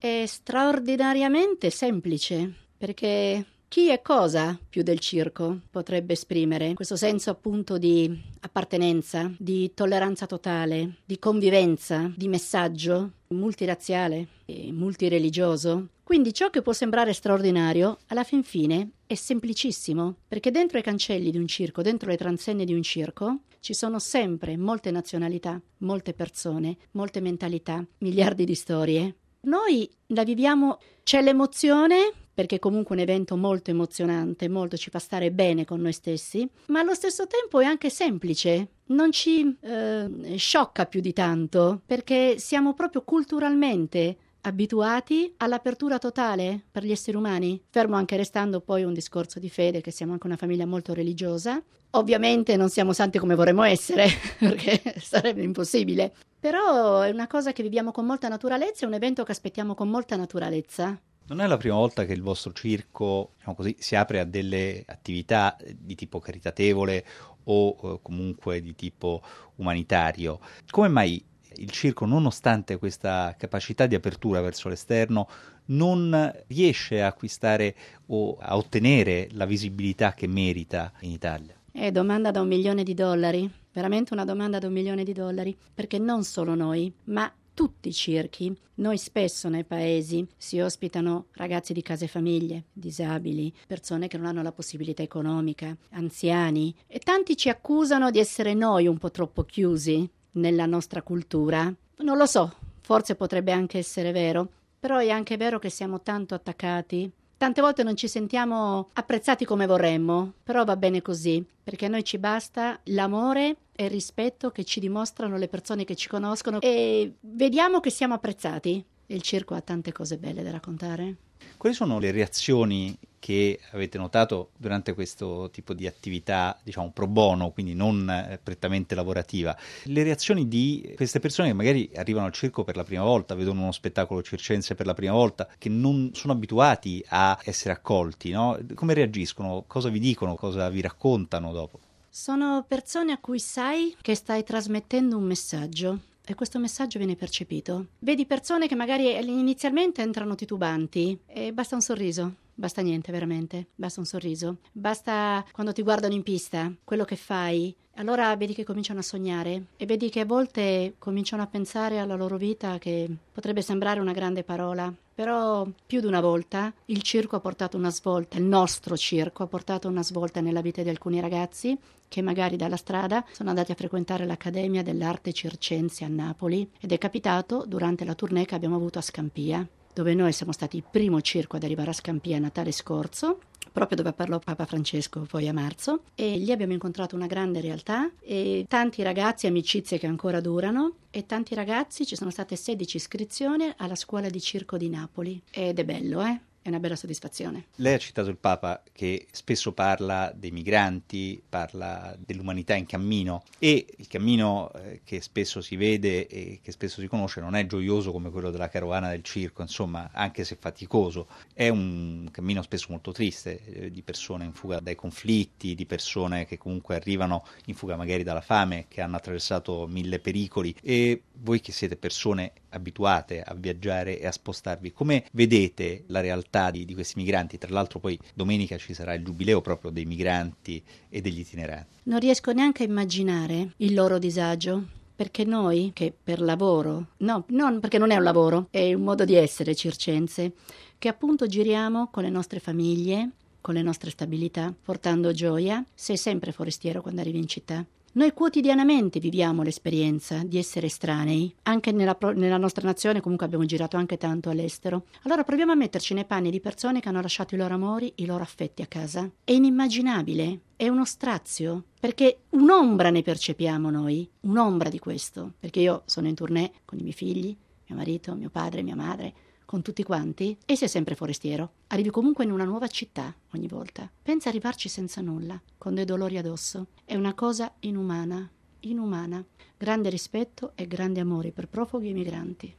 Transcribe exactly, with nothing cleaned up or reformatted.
È straordinariamente semplice, perché chi e cosa più del circo potrebbe esprimere questo senso appunto di appartenenza, di tolleranza totale, di convivenza, di messaggio multirazziale e multireligioso? Quindi ciò che può sembrare straordinario, alla fin fine è semplicissimo, perché dentro i cancelli di un circo, dentro le transenne di un circo, ci sono sempre molte nazionalità, molte persone, molte mentalità, miliardi di storie. Noi la viviamo, c'è l'emozione, perché comunque è un evento molto emozionante, molto ci fa stare bene con noi stessi, ma allo stesso tempo è anche semplice, non ci eh, sciocca più di tanto, perché siamo proprio culturalmente abituati all'apertura totale per gli esseri umani, fermo anche restando poi un discorso di fede, che siamo anche una famiglia molto religiosa. Ovviamente non siamo santi come vorremmo essere, perché sarebbe impossibile, però è una cosa che viviamo con molta naturalezza, è un evento che aspettiamo con molta naturalezza. Non è la prima volta che il vostro circo, diciamo così, si apre a delle attività di tipo caritatevole o eh, comunque di tipo umanitario. Come mai il circo, nonostante questa capacità di apertura verso l'esterno, non riesce a acquistare o a ottenere la visibilità che merita in Italia? È domanda da un milione di dollari, veramente una domanda da un milione di dollari, perché non solo noi, ma tutti i circhi. Noi spesso nei paesi si ospitano ragazzi di case famiglie, disabili, persone che non hanno la possibilità economica, anziani, e tanti ci accusano di essere noi un po' troppo chiusi nella nostra cultura. Non lo so, forse potrebbe anche essere vero, però è anche vero che siamo tanto attaccati. Tante volte non ci sentiamo apprezzati come vorremmo, però va bene così, perché a noi ci basta l'amore e il rispetto che ci dimostrano le persone che ci conoscono e vediamo che siamo apprezzati. Il circo ha tante cose belle da raccontare. Quali sono le reazioni che avete notato durante questo tipo di attività, diciamo, pro bono, quindi non eh, prettamente lavorativa? Le reazioni di queste persone che magari arrivano al circo per la prima volta, vedono uno spettacolo circense per la prima volta, che non sono abituati a essere accolti, no? Come reagiscono? Cosa vi dicono? Cosa vi raccontano dopo? Sono persone a cui sai che stai trasmettendo un messaggio. E questo messaggio viene percepito. Vedi persone che magari inizialmente entrano titubanti e basta un sorriso, basta niente veramente, basta un sorriso, basta quando ti guardano in pista, quello che fai, allora vedi che cominciano a sognare e vedi che a volte cominciano a pensare alla loro vita, che potrebbe sembrare una grande parola, però più di una volta il circo ha portato una svolta, il nostro circo ha portato una svolta nella vita di alcuni ragazzi che magari dalla strada sono andati a frequentare l'Accademia dell'Arte Circense a Napoli ed è capitato durante la tournée che abbiamo avuto a Scampia, dove noi siamo stati il primo circo ad arrivare a Scampia a Natale scorso, proprio dove parlò Papa Francesco poi a marzo, e lì abbiamo incontrato una grande realtà e tanti ragazzi, amicizie che ancora durano, e tanti ragazzi, ci sono state sedici iscrizioni alla scuola di circo di Napoli ed è bello, eh? È una bella soddisfazione. Lei ha citato il Papa che spesso parla dei migranti, parla dell'umanità in cammino e il cammino eh, che spesso si vede e che spesso si conosce non è gioioso come quello della carovana del circo, insomma, anche se faticoso, è un cammino spesso molto triste, eh, di persone in fuga dai conflitti, di persone che comunque arrivano in fuga magari dalla fame, che hanno attraversato mille pericoli. E voi che siete persone abituate a viaggiare e a spostarvi, come vedete la realtà di, di questi migranti? Tra l'altro poi domenica ci sarà il giubileo proprio dei migranti e degli itineranti. Non riesco neanche a immaginare il loro disagio, perché noi che per lavoro, no, non perché non è un lavoro, è un modo di essere circense, che appunto giriamo con le nostre famiglie, con le nostre stabilità, portando gioia, sei sempre forestiero quando arrivi in città. Noi quotidianamente viviamo l'esperienza di essere estranei, anche nella, pro- nella nostra nazione, comunque abbiamo girato anche tanto all'estero. Allora proviamo a metterci nei panni di persone che hanno lasciato i loro amori, i loro affetti a casa. È inimmaginabile, è uno strazio, perché un'ombra ne percepiamo noi, un'ombra di questo, perché io sono in tournée con i miei figli, mio marito, mio padre, mia madre, con tutti quanti, e sei sempre forestiero. Arrivi comunque in una nuova città ogni volta. Pensa a arrivarci senza nulla, con dei dolori addosso. È una cosa inumana, inumana. Grande rispetto e grande amore per profughi e migranti.